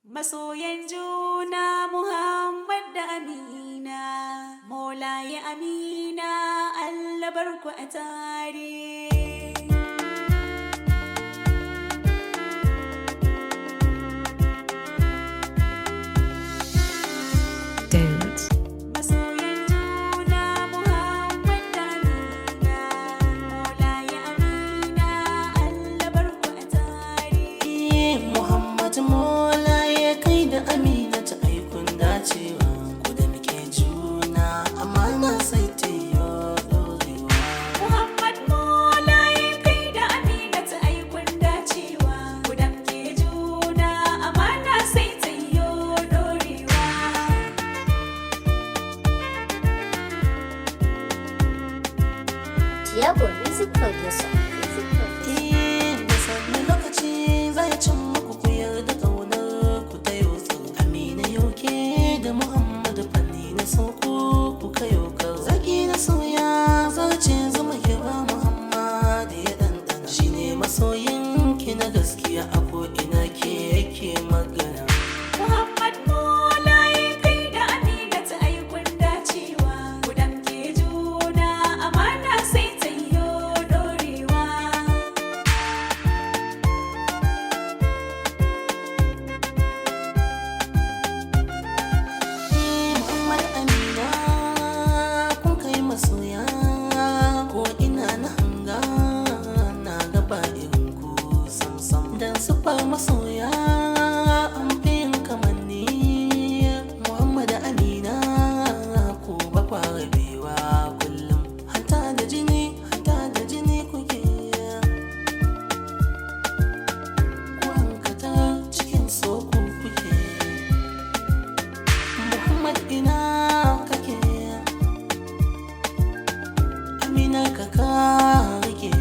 Masoyan juna Muhammad da Amina, Molaye Amina, Allah barku a tare. Dance. Masoyan juna Muhammad da Amina, Molaye Amina, Allah barku a tare. Muhammad Molaye kai da Amina ta aikun dacewa, ku da muke juna amana sai ta yi dorewa. Muhammad Molaye kai da Amina ta aikun dacewa, ku da muke juna amana sai ta yi dorewa. Tiago Music Producer. Da sannu lokaci zai cin muku ku yarda ƙaunar ku ta yotsu. Amina yau ke da Muhammad fanni na sauko ku kayo kar. Zaki na soya zarce zama ke ba Muhammad ya ɗanɗana. Shi ne masoyin ki na gaskiya a ko'ina ke yake magana. Muhammad Molaye kai da Amina ta aikun dacewa, ku da muke juna amana sai ta yi dorewa. Muhammad Amina kun kai masoya ko ina na hanga na gaba irin ku samsam dan sufar masoya an fi yin kamanni. Muhammad Amina ku ba kwa rabewa kullum hanta da jini kuke ku hankata cikin soko kuke. Muhammad ina kake Amina ka rike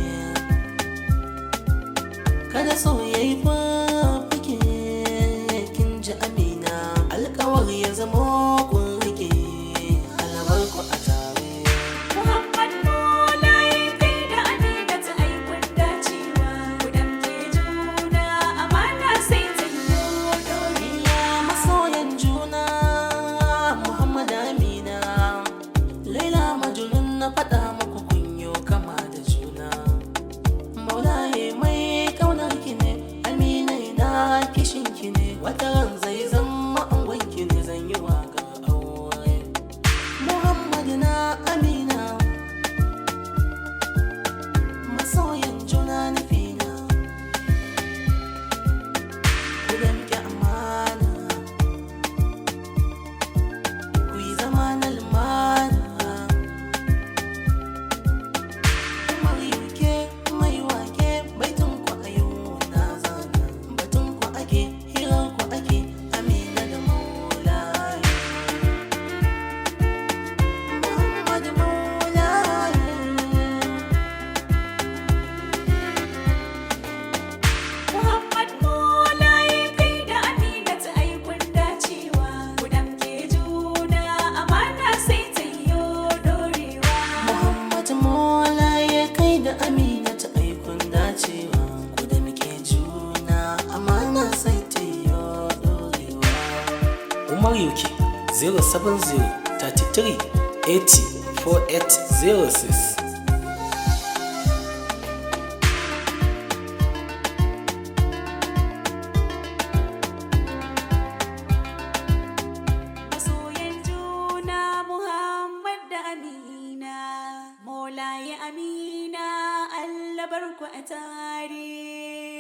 kada so yayi fafike kin ji Amina alƙawar ya zama kun rike alabar ku a tare. Muhammad Molaye kai da Amina ta aikun dacewa, ku da muke juna amana sai ta yi dorewa. Masoyan juna Muhammad Amina Laila Majnun na faɗa muku kunyo kama da juna. Maulaye mai kaunar ki ne Amina ina kishin ki ne wata ran zai zama angon ki ne zan yi waka aure. Muhammad na Amina masoyan juna nufina ku da muke amana ku yi zama na lumana. Kamar yuke mai wake baitun ku a yau na zana batun ku ake hirar ku ake Amina da Molaye. Muhammad Molaye Muhammad Molaye kai da Amina ta aikun dacewa, ku da muke juna amana sai ta yi dorewa. Muhammad Molaye kai da Amina ta aikun dacewa ku da muke juna amana sai ta yi dorewa. Umar UK 070 33 80 4806. Masoyan juna Muhammad da Amina, Molaye Amina, Allah barku a tare.